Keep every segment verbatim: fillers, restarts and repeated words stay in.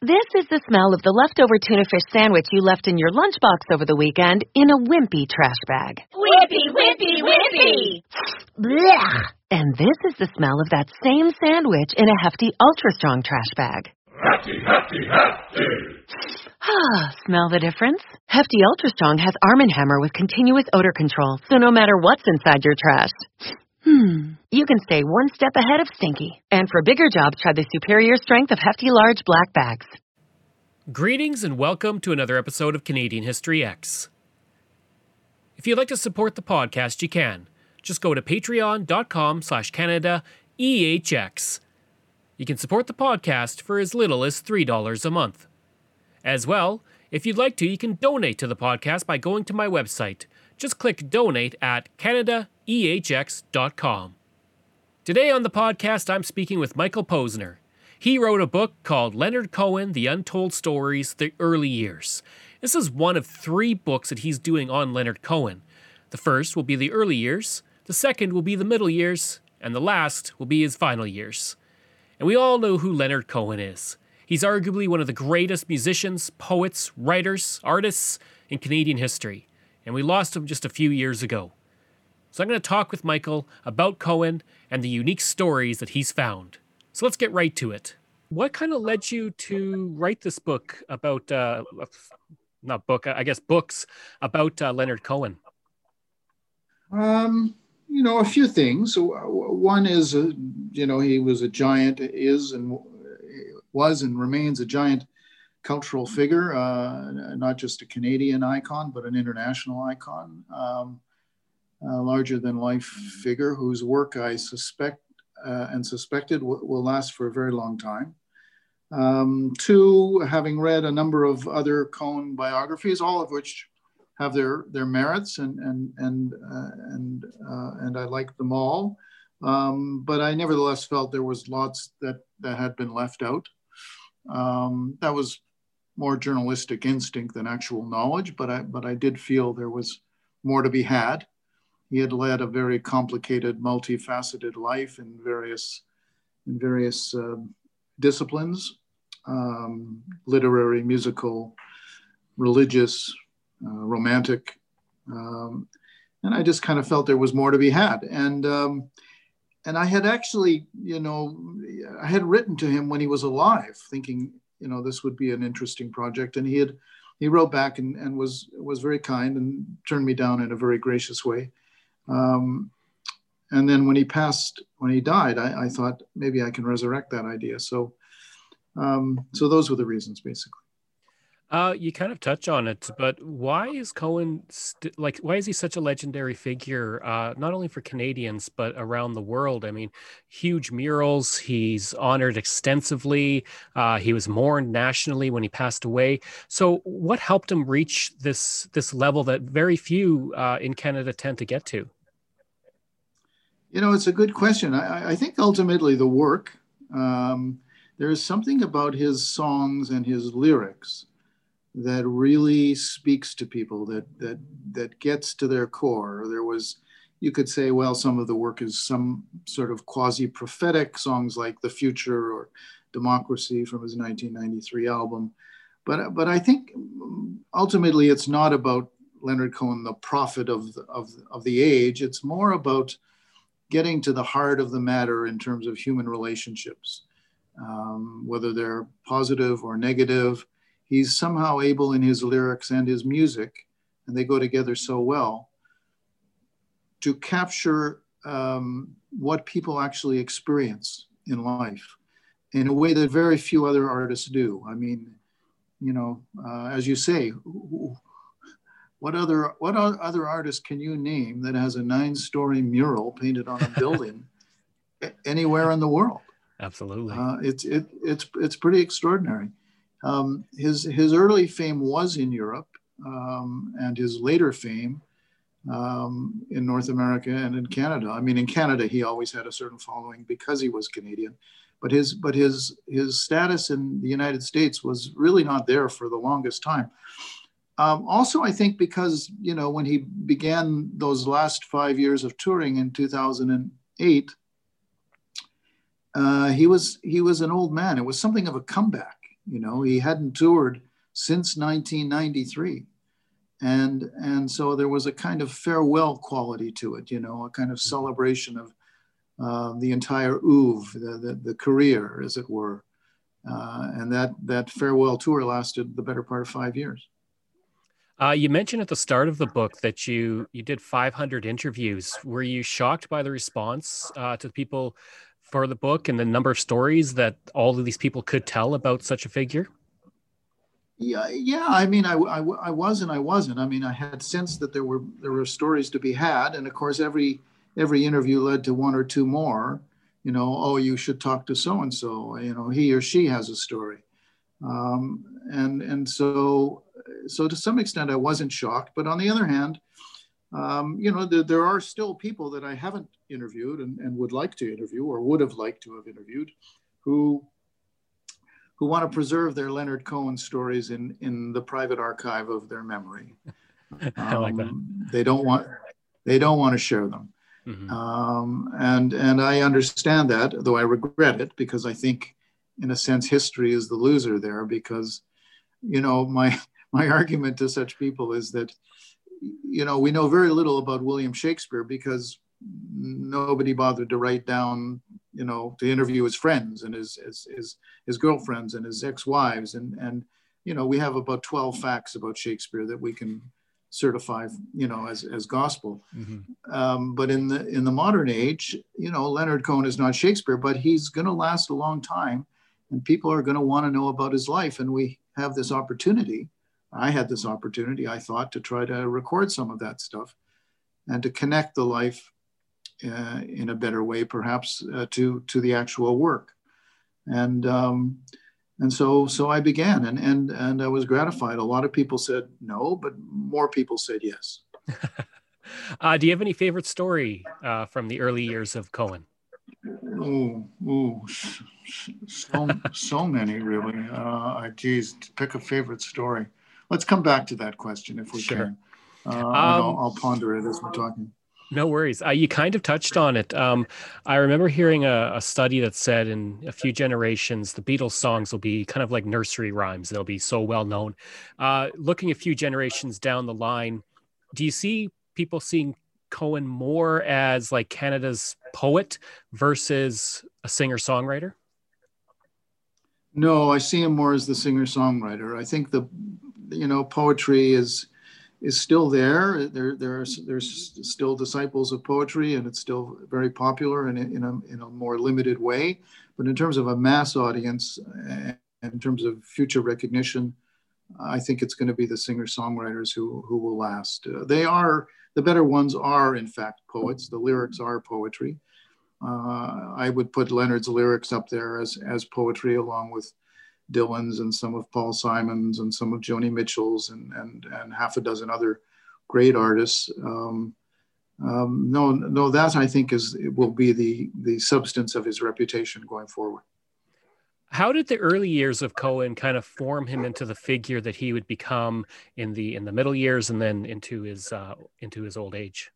This is the smell of the leftover tuna fish sandwich you left in your lunchbox over the weekend in a wimpy trash bag. Wimpy, wimpy, wimpy! Blech! And this is the smell of that same sandwich in a hefty, ultra-strong trash bag. Hefty, hefty, hefty! Ah, smell the difference? Hefty Ultra Strong has Arm and Hammer with continuous odor control, so no matter what's inside your trash, hmm, you can stay one step ahead of stinky. And for bigger jobs, try the superior strength of Hefty Large Black Bags. Greetings and welcome to another episode of Canadian History X. If you'd like to support the podcast, you can. Just go to patreon.com slash Canada EHX. You can support the podcast for as little as three dollars a month. As well, if you'd like to, you can donate to the podcast by going to my website. Just click donate at canada e h x dot com. Today on the podcast, I'm speaking with Michael Posner. He wrote a book called Leonard Cohen, The Untold Stories, The Early Years. This is one of three books that he's doing on Leonard Cohen. The first will be the early years, the second will be the middle years, and the last will be his final years. And we all know who Leonard Cohen is. He's arguably one of the greatest musicians, poets, writers, artists in Canadian history, and we lost him just a few years ago. So I'm going to talk with Michael about Cohen and the unique stories that he's found. So let's get right to it. What kind of led you to write this book about, uh, not book, I guess books about uh, Leonard Cohen? Um, you know, a few things. One is, uh, you know, he was a giant, is and was and remains a giant cultural figure, uh, not just a Canadian icon, but an international icon, um, a larger than life figure whose work I suspect uh, and suspected w- will last for a very long time. Um, two, having read a number of other Cohen biographies, all of which have their, their merits and, and, and, uh, and, uh, and I liked them all. Um, but I nevertheless felt there was lots that, that had been left out. Um, that was more journalistic instinct than actual knowledge, but I, but I did feel there was more to be had. He had led a very complicated, multifaceted life in various, in various uh, disciplines, um, literary, musical, religious, uh, romantic. Um, and I just kind of felt there was more to be had. And um, And I had actually, you know, I had written to him when he was alive, thinking, you know, this would be an interesting project. And he had, he wrote back and, and was was very kind and turned me down in a very gracious way. Um, and then when he passed, when he died, I, I thought maybe I can resurrect that idea. So, um, so those were the reasons, basically. Uh, you kind of touch on it, but why is Cohen st- like? Why is he such a legendary figure? Uh, not only for Canadians but around the world. I mean, huge murals. He's honored extensively. Uh, he was mourned nationally when he passed away. So, what helped him reach this this level that very few uh, in Canada tend to get to? You know, it's a good question. I, I think ultimately the work. Um, there is something about his songs and his lyrics that really speaks to people, that that that gets to their core. There was, you could say, well, some of the work is some sort of quasi-prophetic songs like The Future or Democracy from his nineteen ninety-three album. But but I think ultimately it's not about Leonard Cohen, the prophet of the, of, of the age. It's more about getting to the heart of the matter in terms of human relationships, um, whether they're positive or negative. He's somehow able in his lyrics and his music, and they go together so well, to capture um, what people actually experience in life in a way that very few other artists do. I mean, you know, uh, as you say, what other what other artist can you name that has a nine-story mural painted on a building anywhere in the world? Absolutely, uh, it's it, it's it's pretty extraordinary. Um, his his early fame was in Europe, um, and his later fame um, in North America and in Canada. I mean, in Canada, he always had a certain following because he was Canadian, but his but his his status in the United States was really not there for the longest time. Um, also, I think because, you know, when he began those last five years of touring in two thousand eight, uh, he was he was an old man. It was something of a comeback. You know, he hadn't toured since nineteen ninety-three. And, and so there was a kind of farewell quality to it, you know, a kind of celebration of uh, the entire oeuvre, the, the, the career, as it were. Uh, and that, that farewell tour lasted the better part of five years. Uh, you mentioned at the start of the book that you you did five hundred interviews. Were you shocked by the response uh, to the people for the book and the number of stories that all of these people could tell about such a figure? Yeah, yeah. I mean, I, I, I was and I wasn't. I mean, I had sensed that there were there were stories to be had, and of course, every every interview led to one or two more. You know, oh, you should talk to so and so. You know, he or she has a story, um, and and so so to some extent, I wasn't shocked. But on the other hand, um, you know, there, there are still people that I haven't interviewed and, and would like to interview or would have liked to have interviewed, who. who want to preserve their Leonard Cohen stories in, in the private archive of their memory. Um, I like that. They don't want, they don't want to share them. Mm-hmm. Um, and, and I understand that, though I regret it, because I think, in a sense, history is the loser there, because, you know, my, my argument to such people is that, you know, we know very little about William Shakespeare because nobody bothered to write down, you know, to interview his friends and his his his, his girlfriends and his ex-wives. And, and, you know, we have about twelve facts about Shakespeare that we can certify, you know, as, as gospel. Mm-hmm. Um, but in the in the modern age, you know, Leonard Cohen is not Shakespeare, but he's going to last a long time. And people are going to want to know about his life. And we have this opportunity. I had this opportunity, I thought, to try to record some of that stuff and to connect the life Uh, in a better way, perhaps, uh, to to the actual work, and um, and so so I began, and and and I was gratified. A lot of people said no, but more people said yes. uh, do you have any favorite story uh, from the early years of Cohen? Oh, oh, so so many, really. Uh, I geez, to pick a favorite story. Let's come back to that question if we sure. can. Uh, um, and I'll, I'll ponder it as we're talking. No worries. Uh, you kind of touched on it. Um, I remember hearing a, a study that said in a few generations, the Beatles songs will be kind of like nursery rhymes. They'll be so well known. Uh, looking a few generations down the line, do you see people seeing Cohen more as like Canada's poet versus a singer-songwriter? No, I see him more as the singer-songwriter. I think the, you know, poetry is... is still there. There, there's, there's still disciples of poetry, and it's still very popular in, in, a, in a more limited way. But in terms of a mass audience, and in terms of future recognition, I think it's going to be the singer-songwriters who, who will last. Uh, they are, the better ones are, in fact, poets. The lyrics are poetry. Uh, I would put Leonard's lyrics up there as, as poetry, along with Dylan's and some of Paul Simon's and some of Joni Mitchell's and and and half a dozen other great artists. Um, um, no, no, that I think is it will be the the substance of his reputation going forward. How did the early years of Cohen kind of form him into the figure that he would become in the in the middle years and then into his uh, into his old age?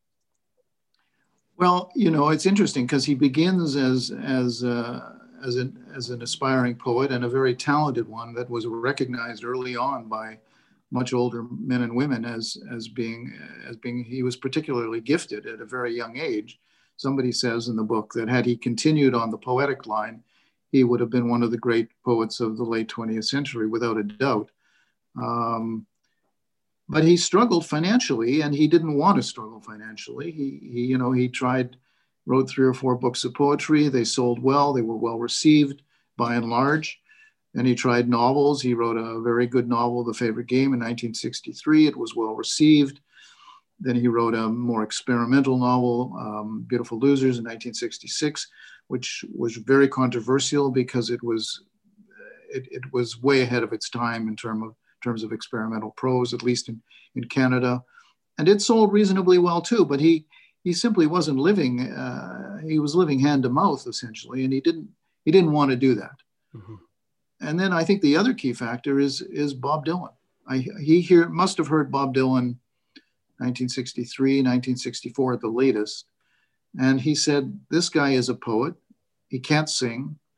Well, you know, it's interesting because he begins as as uh, as an as an aspiring poet, and a very talented one that was recognized early on by much older men and women as as being as being he was particularly gifted at a very young age. Somebody says in the book that had he continued on the poetic line, he would have been one of the great poets of the late twentieth century, without a doubt. Um, but he struggled financially, and he didn't want to struggle financially. He, he, you know, he tried, wrote three or four books of poetry. They sold well. They were well received by and large. And he tried novels. He wrote a very good novel, The Favorite Game, in nineteen sixty-three. It was well received. Then he wrote a more experimental novel, um, Beautiful Losers, in nineteen sixty-six, which was very controversial because it was it, it was way ahead of its time in term of, terms of experimental prose, at least in, in Canada. And it sold reasonably well too, but he he simply wasn't living, uh, he was living hand to mouth essentially, and he didn't he didn't want to do that. Mm-hmm. And then I think the other key factor is, is Bob Dylan. I, he hear, must have heard Bob Dylan nineteen sixty-three, nineteen sixty-four at the latest. And he said, this guy is a poet. He can't sing.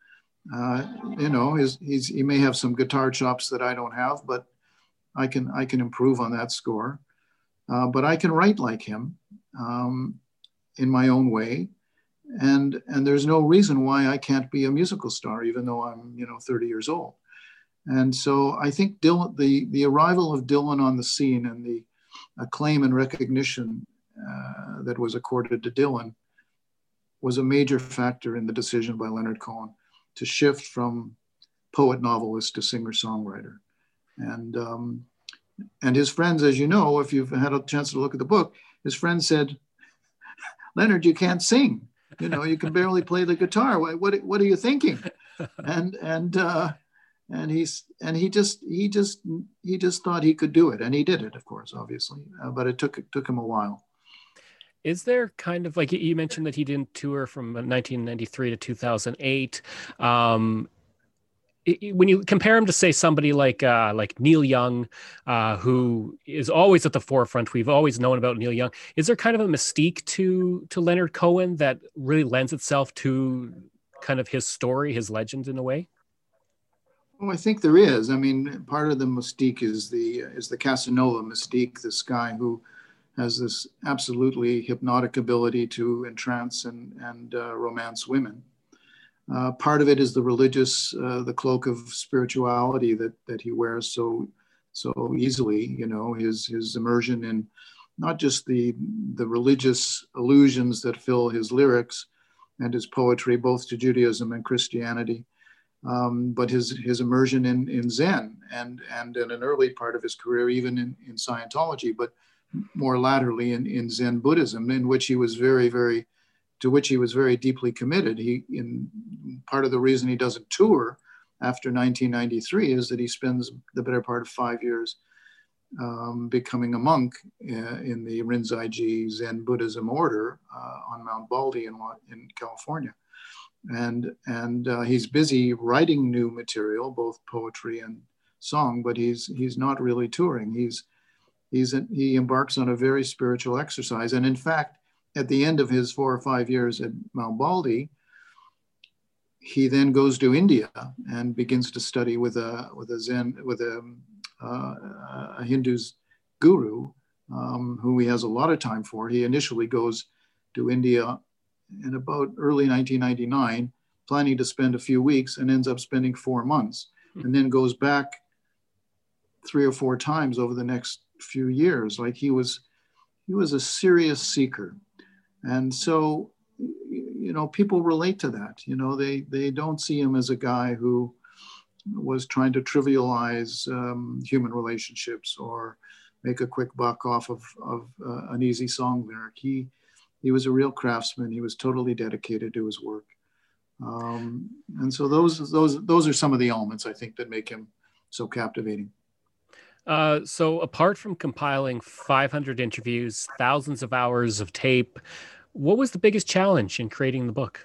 Uh, you know, his, he's, he may have some guitar chops that I don't have, but I can I can improve on that score. Uh, but I can write like him um, in my own way, and and there's no reason why I can't be a musical star, even though I'm you know thirty years old. And so I think Dylan, the the arrival of Dylan on the scene and the acclaim and recognition uh, that was accorded to Dylan was a major factor in the decision by Leonard Cohen to shift from poet novelist to singer-songwriter. And, um, and his friends, as you know, if you've had a chance to look at the book, his friends said, Leonard, you can't sing. You know, you can barely play the guitar. What, what, what are you thinking? And, and, uh, and he's, and he just, he just, he just thought he could do it. And he did it, of course, obviously, uh, but it took, it took him a while. Is there kind of like you mentioned that he didn't tour from nineteen ninety-three to two thousand eight? Um, it, when you compare him to say somebody like uh, like Neil Young, uh, who is always at the forefront, we've always known about Neil Young. Is there kind of a mystique to to Leonard Cohen that really lends itself to kind of his story, his legend in a way? Well, I think there is. I mean, part of the mystique is the is the Casanova mystique. This guy who has this absolutely hypnotic ability to entrance and, and uh, romance women. Uh, part of it is the religious, uh, the cloak of spirituality that that he wears so so easily. You know, his his immersion in not just the the religious allusions that fill his lyrics and his poetry, both to Judaism and Christianity, um, but his his immersion in in Zen and and in an early part of his career, even in, in Scientology, but more latterly in, in Zen Buddhism, in which he was very, very, to which he was very deeply committed. He, in part of the reason he doesn't tour after nineteen ninety-three is that he spends the better part of five years um, becoming a monk uh, in the Rinzai-ji Zen Buddhism order uh, on Mount Baldy in, in California. And, and uh, he's busy writing new material, both poetry and song, but he's, he's not really touring. He's, He's a, he embarks on a very spiritual exercise. And in fact, at the end of his four or five years at Mount Baldy, he then goes to India and begins to study with a with a Zen, with a, uh, a Hindu's guru, um, who he has a lot of time for. He initially goes to India in about early nineteen ninety-nine, planning to spend a few weeks, and ends up spending four months, and then goes back three or four times over the next few years. Like he was he was a serious seeker. And so, you know, people relate to that. You know, they they don't see him as a guy who was trying to trivialize um, human relationships or make a quick buck off of, of uh, an easy song lyric. He he was a real craftsman. He was totally dedicated to his work. Um, and so those those those are some of the elements I think that make him so captivating. Uh, so apart from compiling five hundred interviews, thousands of hours of tape, what was the biggest challenge in creating the book?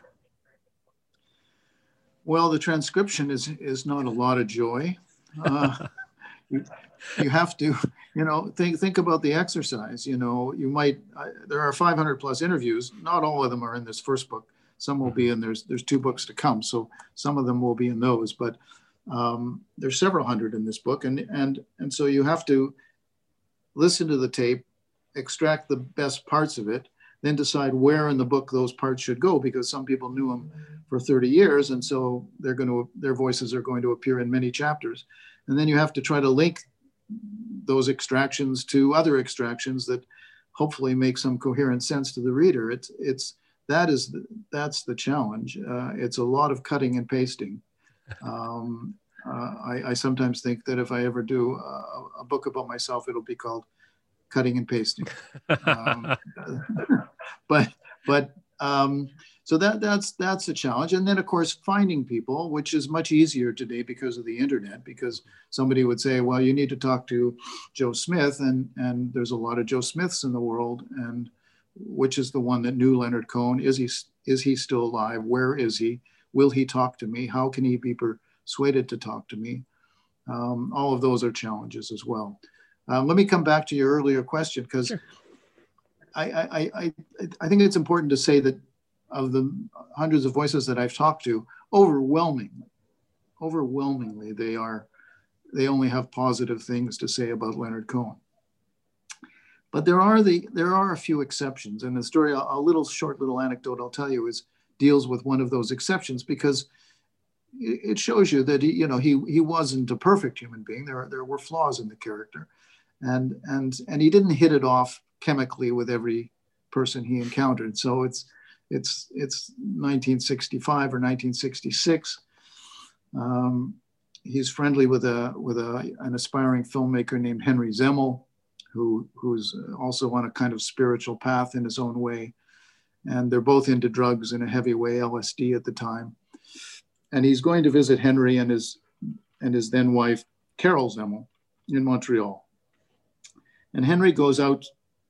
Well, the transcription is is not a lot of joy. Uh, you, you have to, you know, think think about the exercise. You know, you might, uh, there are five hundred plus interviews. Not all of them are in this first book. Some will be in, there's, there's two books to come. So some of them will be in those, but Um, there's several hundred in this book, and and and so you have to listen to the tape, extract the best parts of it, then decide where in the book those parts should go, because some people knew them for thirty years, and so they're going to their voices are going to appear in many chapters, and then you have to try to link those extractions to other extractions that hopefully make some coherent sense to the reader. It's it's that is the, that's the challenge. Uh, it's a lot of cutting and pasting. Um, uh, I, I sometimes think that if I ever do a, a book about myself, it'll be called Cutting and Pasting. Um, but but um, so that that's that's a challenge. And then of course finding people, which is much easier today because of the internet. Because somebody would say, well, you need to talk to Joe Smith, and and there's a lot of Joe Smiths in the world, and which is the one that knew Leonard Cohen? Is he is he still alive? Where is he? Will he talk to me? How can he be persuaded to talk to me? Um, all of those are challenges as well. Um, let me come back to your earlier question, because sure. I, I, I, I think it's important to say that of the hundreds of voices that I've talked to, overwhelmingly, overwhelmingly, they are, they only have positive things to say about Leonard Cohen. But there are the there are a few exceptions, and the story, a, a little short little anecdote I'll tell you is deals with one of those exceptions, because it shows you that he, you know, he he wasn't a perfect human being. There there were flaws in the character, and and and he didn't hit it off chemically with every person he encountered. So it's it's it's nineteen sixty-five or nineteen sixty-six. Um, he's friendly with a with a an aspiring filmmaker named Henry Zemmel, who who's also on a kind of spiritual path in his own way, and they're both into drugs in a heavy way, L S D at the time. And he's going to visit Henry and his and his then wife Carol Zemmel in Montreal. And Henry goes out,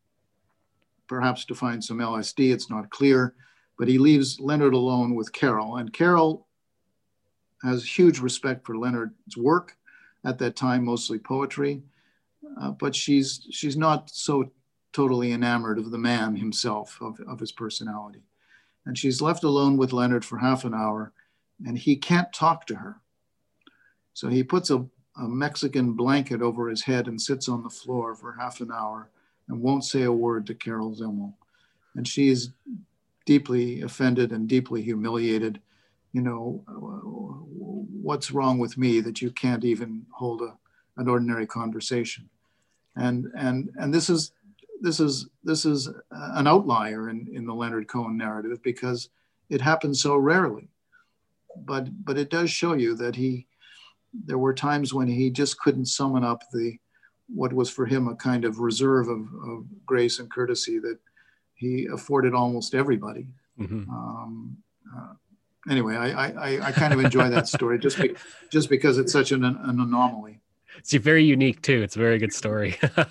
perhaps to find some L S D. It's not clear, but he leaves Leonard alone with Carol. And Carol has huge respect for Leonard's work at that time, mostly poetry. Uh, but she's she's not so totally enamored of the man himself, of, of his personality. And she's left alone with Leonard for half an hour, and he can't talk to her. So he puts a, a Mexican blanket over his head and sits on the floor for half an hour and won't say a word to Carol Zemmel. And she is deeply offended and deeply humiliated. You know, what's wrong with me that you can't even hold a, an ordinary conversation? And and and this is this is this is an outlier in, in the Leonard Cohen narrative, because it happens so rarely. But but it does show you that he there were times when he just couldn't summon up the what was for him a kind of reserve of, of grace and courtesy that he afforded almost everybody. Mm-hmm. Um, uh, anyway, I, I I kind of enjoy that story just be, just because it's such an, an anomaly. It's very unique too. It's a very good story.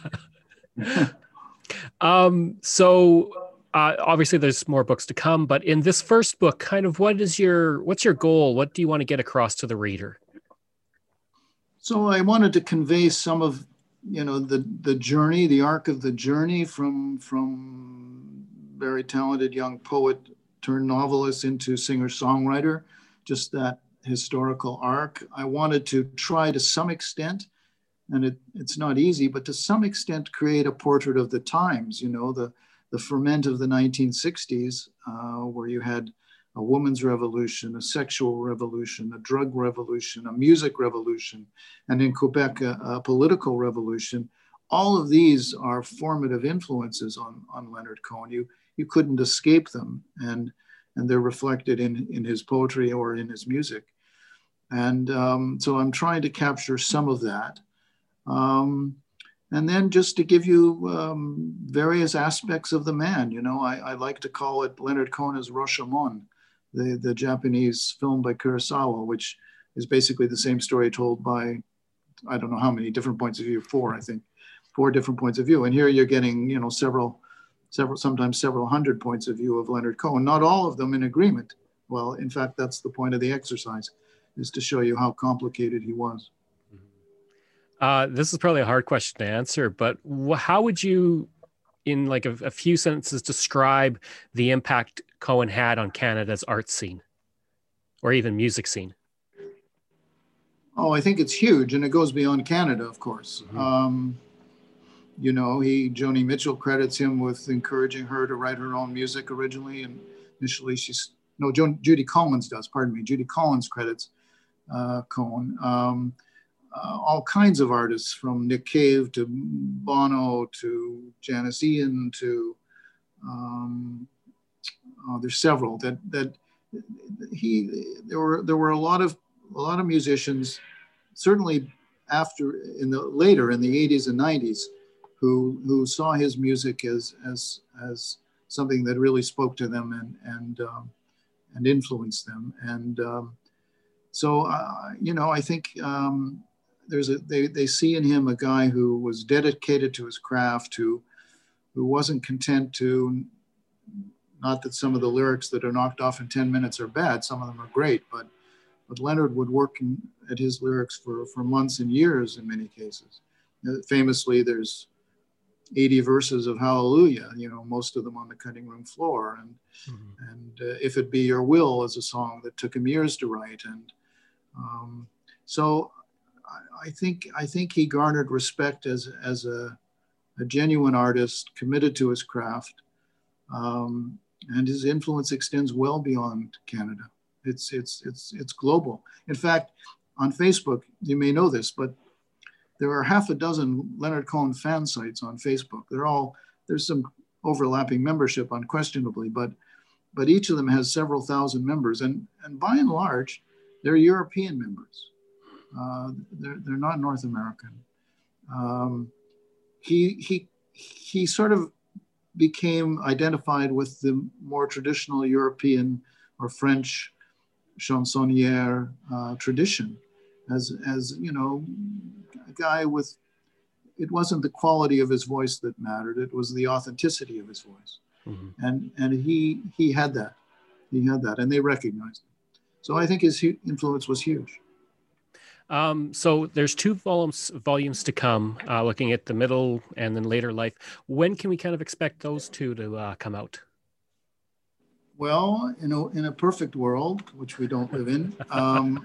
um, so uh, obviously there's more books to come, but in this first book, kind of what is your, what's your goal? What do you want to get across to the reader? So I wanted to convey some of, you know, the, the journey, the arc of the journey from, from very talented young poet turned novelist into singer-songwriter, just that historical arc. I wanted to try to some extent, and it, it's not easy, but to some extent create a portrait of the times, you know, the, the ferment of the nineteen sixties, uh, where you had a woman's revolution, a sexual revolution, a drug revolution, a music revolution, and in Quebec, a, a political revolution. All of these are formative influences on, on Leonard Cohen. You, you couldn't escape them, and, and they're reflected in, in his poetry or in his music. And um, so I'm trying to capture some of that. Um, and then just to give you um, various aspects of the man, you know, I, I like to call it Leonard Cohen's Rashomon, the, the Japanese film by Kurosawa, which is basically the same story told by, I don't know how many different points of view, four, I think, four different points of view. And here you're getting, you know, several, several, sometimes several hundred points of view of Leonard Cohen, not all of them in agreement. Well, in fact, that's the point of the exercise, is to show you how complicated he was. Uh, this is probably a hard question to answer, but wh- how would you, in like a, a few sentences, describe the impact Cohen had on Canada's art scene or even music scene? Oh, I think it's huge, and it goes beyond Canada, of course. Mm-hmm. Um, you know, he, Joni Mitchell credits him with encouraging her to write her own music originally, and initially she's, no, jo- Judy Collins does, pardon me, Judy Collins credits uh, Cohen. Um, Uh, all kinds of artists, from Nick Cave to Bono to Janis Ian to um, oh, there's several that that he there were there were a lot of a lot of musicians, certainly after in the later in the eighties and nineties, who who saw his music as as as something that really spoke to them and and um, and influenced them. And um, so uh, you know, I think. Um, There's a, they, they see in him a guy who was dedicated to his craft, who, who wasn't content to, not that some of the lyrics that are knocked off in ten minutes are bad, some of them are great, but, but Leonard would work in, at his lyrics for, for months and years in many cases. Famously, there's eighty verses of Hallelujah, you know, most of them on the cutting room floor. And, mm-hmm. and uh, If It Be Your Will is a song that took him years to write. And um, so I, I think I think he garnered respect as, as a, a genuine artist committed to his craft. Um, and his influence extends well beyond Canada. It's, it's, it's, it's global. In fact, on Facebook, you may know this, but there are half a dozen Leonard Cohen fan sites on Facebook. They're all, there's some overlapping membership unquestionably, but but each of them has several thousand members. And, and by and large, they're European members. Uh, they're, they're not North American. Um, he, he, he sort of became identified with the more traditional European or French chansonnière uh, tradition as, as, you know, a guy with, it wasn't the quality of his voice that mattered, it was the authenticity of his voice. Mm-hmm. And and he he had that, he had that, and they recognized it. So I think his hu- influence was huge. Um, so there's two volumes volumes to come, uh, looking at the middle and then later life. When can we kind of expect those two to uh, come out? Well, in a, in a perfect world, which we don't live in, um,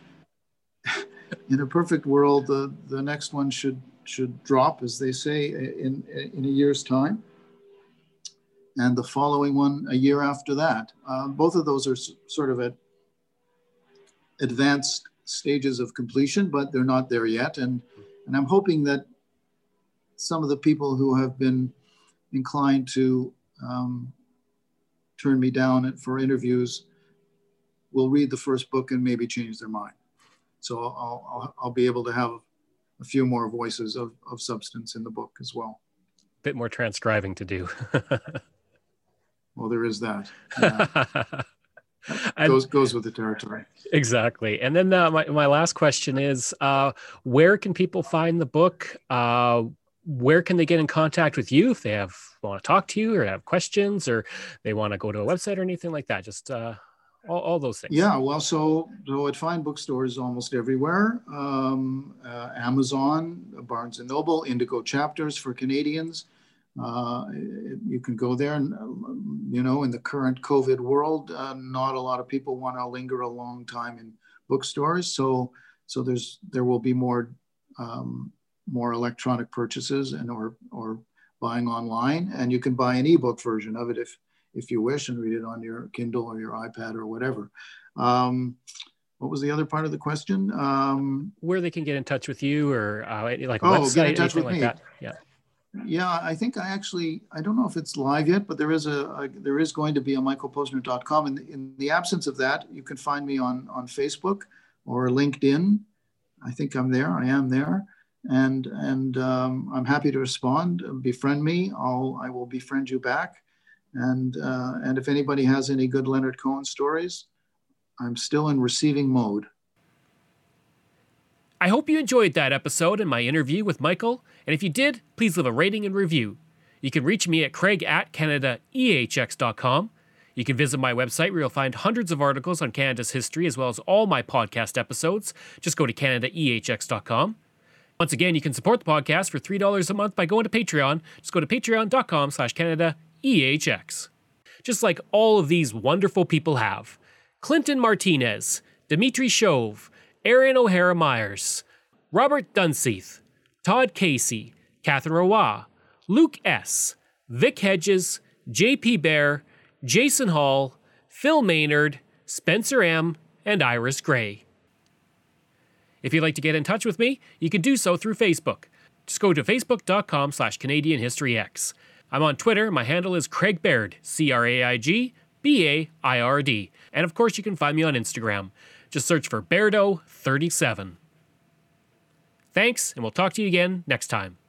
in a perfect world, the, the next one should should drop, as they say, in, in a year's time. And the following one a year after that. Uh, both of those are s- sort of at advanced stages of completion, but they're not there yet. And, and I'm hoping that some of the people who have been inclined to um, turn me down for interviews will read the first book and maybe change their mind. So I'll, I'll, I'll be able to have a few more voices of, of substance in the book as well. A bit more transcribing to do. Well, there is that. Yeah. And, goes goes with the territory. Exactly. And then uh, my, my last question is, uh, where can people find the book? Uh, where can they get in contact with you if they have want to talk to you or have questions or they want to go to a website or anything like that? Just uh, all, all those things. Yeah, well, so, so I'd find bookstores almost everywhere. Um, uh, Amazon, Barnes and Noble, Indigo Chapters for Canadians. Uh, you can go there, and you know, in the current COVID world, uh, not a lot of people want to linger a long time in bookstores. So, so there's there will be more um, more electronic purchases and or or buying online, and you can buy an ebook version of it if if you wish and read it on your Kindle or your iPad or whatever. Um, what was the other part of the question? Um, Where they can get in touch with you, or uh, like a oh, website, get in touch with like me. that. Yeah. Yeah, I think I actually, I don't know if it's live yet, but there is a, a there is going to be a michael posner dot com. In, in the absence of that, you can find me on, on Facebook or LinkedIn. I think I'm there, I am there. And and um, I'm happy to respond, befriend me, I'll, I will befriend you back. And, uh, and if anybody has any good Leonard Cohen stories, I'm still in receiving mode. I hope you enjoyed that episode and my interview with Michael, and if you did, please leave a rating and review. You can reach me at craig at canada e h x dot com. You can visit my website where you'll find hundreds of articles on Canada's history as well as all my podcast episodes. Just go to canada e h x dot com. Once again, you can support the podcast for three dollars a month by going to Patreon. Just go to patreon dot com slash canada e h x. Just like all of these wonderful people have. Clinton Martinez, Dimitri Chauve, Aaron O'Hara Myers, Robert Dunseith, Todd Casey, Catherine Roy, Luke S., Vic Hedges, J P Bear, Jason Hall, Phil Maynard, Spencer M., and Iris Gray. If you'd like to get in touch with me, you can do so through Facebook. Just go to facebook dot com slash Canadian History X. I'm on Twitter. My handle is Craig Baird, C R A I G B A I R D. And of course, you can find me on Instagram. Just search for Bairdo thirty-seven. Thanks, and we'll talk to you again next time.